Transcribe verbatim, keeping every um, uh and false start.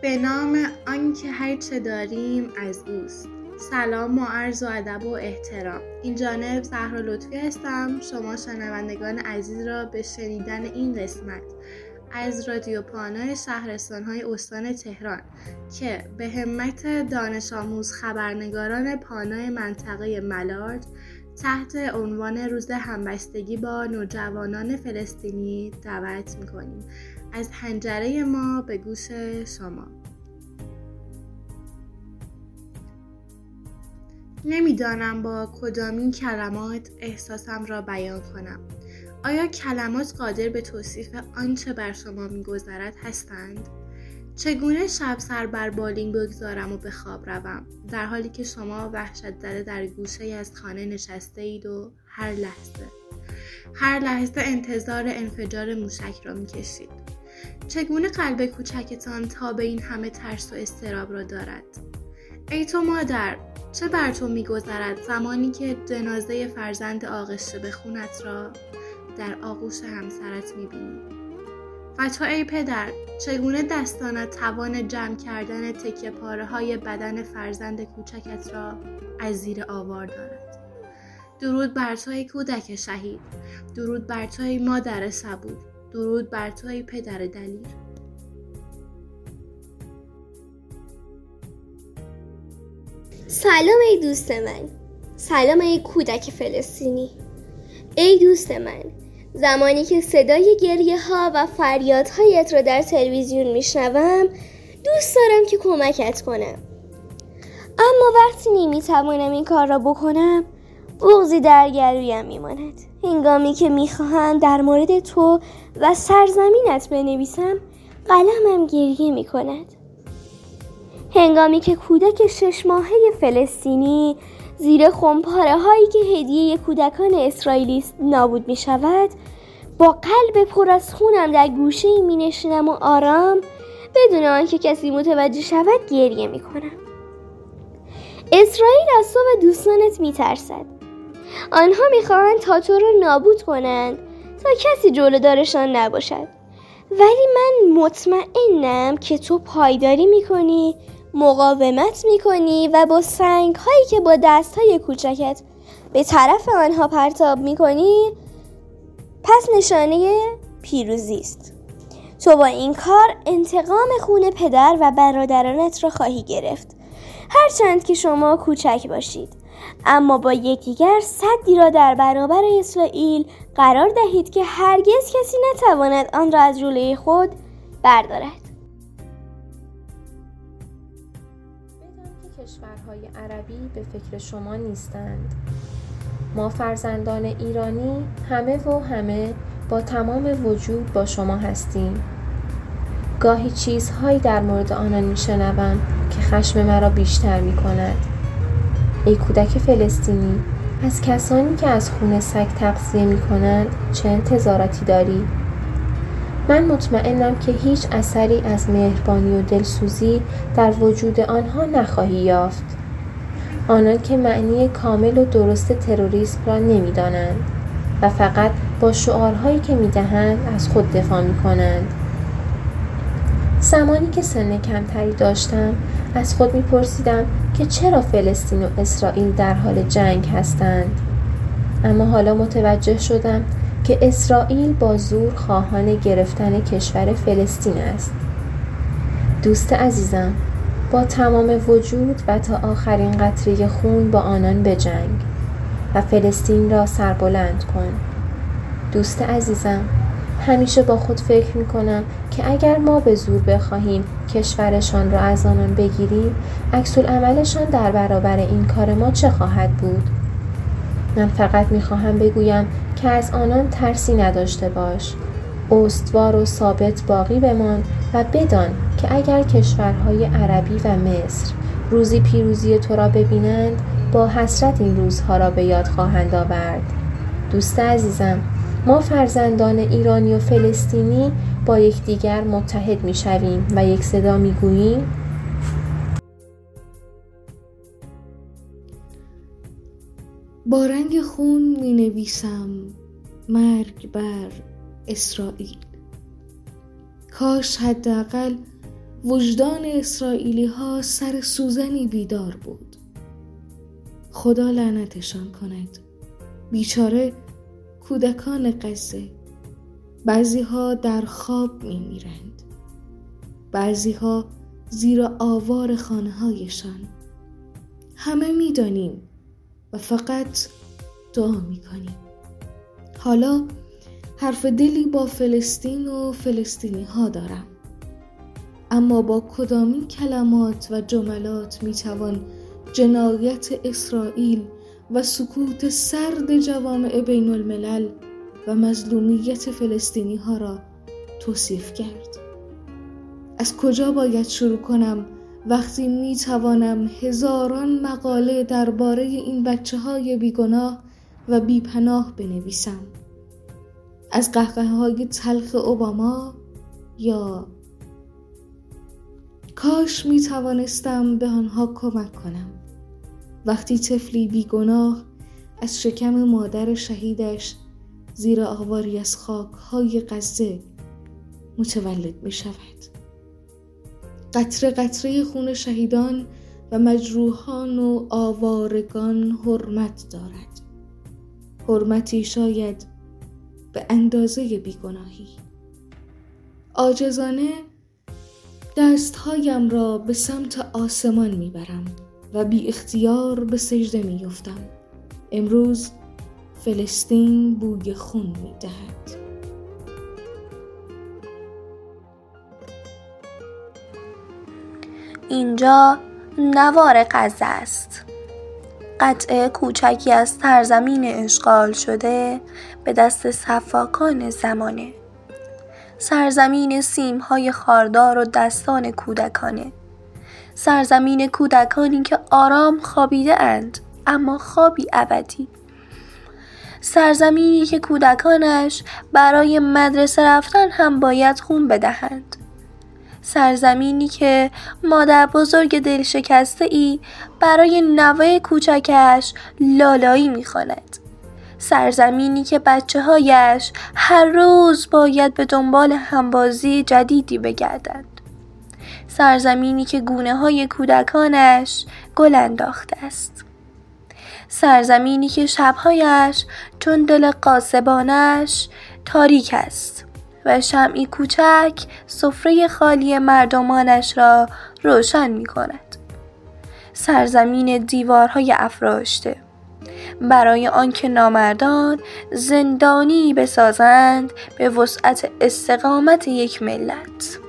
به نام آنکه هر چه داریم از اوست. سلام و عرض و ادب و احترام. این جانب زهرا لطفی هستم. شما شنوندگان عزیز را به شنیدن این قسمت از رادیو پانای شهرستان‌های استان تهران که به همت دانش آموز خبرنگاران پانای منطقه ملارد تحت عنوان روز همبستگی با نوجوانان فلسطینی دعوت می‌کنیم. از حنجره ما به گوش شما. نمیدانم با کدامین کلمات احساسم را بیان کنم. آیا کلمات قادر به توصیف آنچه بر شما می‌گذرد هستند؟ چگونه شب سر بر بالین بگذارم و به خواب روم در حالی که شما وحشت زده در گوشه‌ای از خانه نشسته اید و هر لحظه هر لحظه انتظار انفجار موشک را می‌کشید؟ چگونه قلب کوچکتان تا به این همه ترس و اضطراب را دارد؟ ای تو مادر، چه بر تو می‌گذرد زمانی که جنازه فرزند آغشته به خونت را در آغوش همسرت می‌بینی؟ و تو ای پدر، چگونه دستانت توان جمع کردن تکه پاره‌های بدن فرزند کوچکت را از زیر آوار دارد؟ درود بر تو ای کودک شهید، درود بر تو ای مادر صبور، درود بر تو ای پدر دلیر. سلام ای دوست من، سلام ای کودک فلسطینی. ای دوست من، زمانی که صدای گریه ها و فریادهایت را در تلویزیون میشنوم دوست دارم که کمکت کنم، اما وقتی نمیتوانم این کار را بکنم بغضی در گلویم میماند. هنگامی که میخواهم در مورد تو و سرزمینت بنویسم قلمم گریه میکند. هنگامی که کودک شش ماهه فلسطینی زیر خمپاره هایی که هدیه کودکان اسرائیلی نابود می شود با قلب پر از خونم در گوشه ای می نشینم و آرام بدون آنکه کسی متوجه شود گریه می کنم. اسرائیل از تو و دوستانت می ترسد. آنها می خواهند تا تو را نابود کنند تا کسی جلودارشان نباشد، ولی من مطمئنم که تو پایداری می کنی، مقاومت میکنی و با سنگ هایی که با دست های کوچکت به طرف آنها پرتاب میکنی پس نشانه پیروزی است. تو با این کار انتقام خون پدر و برادرانت را خواهی گرفت، هرچند که شما کوچک باشید، اما با یکدیگر سدی را در برابر اسرائیل قرار دهید که هرگز کسی نتواند آن را از جلوی خود بردارد. کشورهای عربی به فکر شما نیستند. ما فرزندان ایرانی همه و همه با تمام وجود با شما هستیم. گاهی چیزهایی در مورد آنان میشنوم که خشم مرا بیشتر میکند. ای کودک فلسطینی، از کسانی که از خون سگ تغذیه میکنند چه انتظاراتی داری؟ من مطمئنم که هیچ اثری از مهربانی و دلسوزی در وجود آنها نخواهی یافت. آنان که معنی کامل و درست تروریسم را نمی‌دانند و فقط با شعارهایی که می‌دهند از خود دفاع می‌کنند. زمانی که سن کمتری داشتم از خود می‌پرسیدم که چرا فلسطین و اسرائیل در حال جنگ هستند، اما حالا متوجه شدم که اسرائیل با زور خواهان گرفتن کشور فلسطین است. دوست عزیزم، با تمام وجود و تا آخرین قطره خون با آنان بجنگ و فلسطین را سربلند کن. دوست عزیزم، همیشه با خود فکر می‌کنم که اگر ما به زور بخواهیم کشورشان را از آنان بگیریم، عکس العملشان در برابر این کار ما چه خواهد بود؟ من فقط میخواهم بگویم که از آنان ترسی نداشته باش. استوار و ثابت باقی بمان و بدان که اگر کشورهای عربی و مصر روزی پیروزی تو را ببینند با حسرت این روزها را به یاد خواهند آورد. دوست عزیزم، ما فرزندان ایرانی و فلسطینی با یکدیگر متحد میشویم و یک صدا میگوییم با رنگ خون می نویسم مرگ بر اسرائیل. کاش حداقل وجدان اسرائیلی ها سر سوزنی بیدار بود. خدا لعنتشان کند. بیچاره کودکان غزه. بعضی ها در خواب می میرند. بعضی ها زیر آوار خانه هایشان. همه می دانیم و فقط دعا می کنیم. حالا حرف دلی با فلسطین و فلسطینی ها دارم. اما با کدامین کلمات و جملات می توان جنایت اسرائیل و سکوت سرد جوامع بین الملل و مظلومیت فلسطینی ها را توصیف کرد؟ از کجا باید شروع کنم وقتی می توانم هزاران مقاله درباره این بچه های بیگناه و بیپناه بنویسم؟ از قهقه های تلخ اوباما یا کاش می توانستم به آنها کمک کنم وقتی طفلی بیگناه از شکم مادر شهیدش زیر آواری از خاک های غزه متولد می شود. قطره قطره خون شهیدان و مجروحان و آوارگان حرمت دارد. حرمتی شاید به اندازه بیگناهی. عاجزانه دستهایم را به سمت آسمان میبرم و بی اختیار به سجده میافتم. امروز فلسطین بوی خون میدهد. اینجا نوار غزه است. قطعه کوچکی از سرزمین اشغال شده به دست سفاکان زمانه. سرزمین سیمهای خاردار و دستان کودکانه. سرزمین کودکانی که آرام خوابیده اند، اما خوابی ابدی. سرزمینی که کودکانش برای مدرسه رفتن هم باید خون بدهند. سرزمینی که مادر بزرگ دل شکسته ای برای نوه کوچکش لالایی می‌خواند. سرزمینی که بچه هایش هر روز باید به دنبال همبازی جدیدی بگردند. سرزمینی که گونه های کودکانش گل انداخته است. سرزمینی که شبهایش چون دل قاسبانش تاریک است و شمعی کوچک سفره خالی مردمانش را روشن می کند. سرزمین دیوارهای افراشته برای آنکه نامردان زندانی بسازند به وسعت استقامت یک ملت.